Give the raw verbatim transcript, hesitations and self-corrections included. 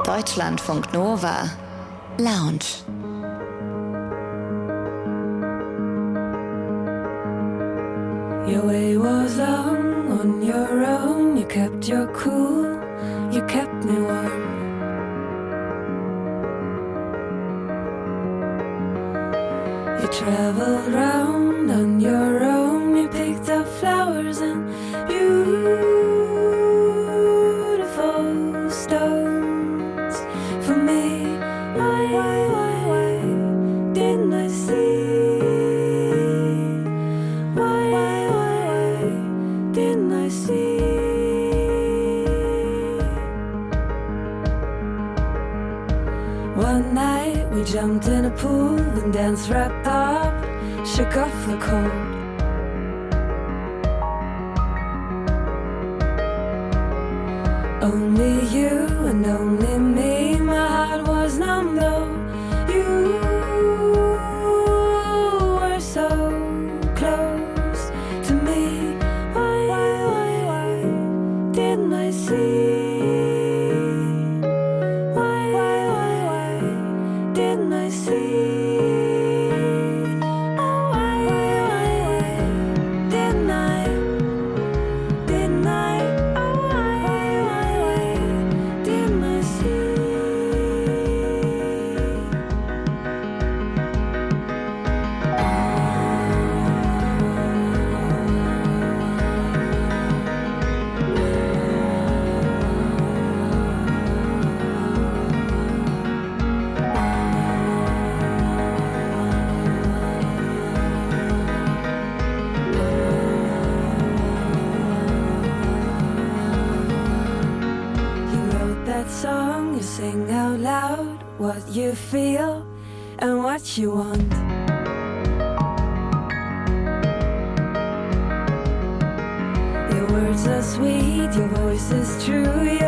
Deutschlandfunk Nova Lounge. Your way was long on your own. You kept your cool, you kept me warm. You traveled round on your own. You picked up flowers and beautiful stones for me. Why, why, why, why didn't I see? Why, why, why, why didn't I see? One night we jumped in a pool and danced wrapped up, shook off the cold. Only you and only me, my heart was numb though. You were so close to me. Why, why, why, why didn't I see? Why, why, why, why didn't I see? Oh, why, why, why, why didn't I? Didn't I? Oh, why, why, why, why didn't I see? You wrote that song, you sing out loud what you feel and what you want. Your words are sweet, your voice is true.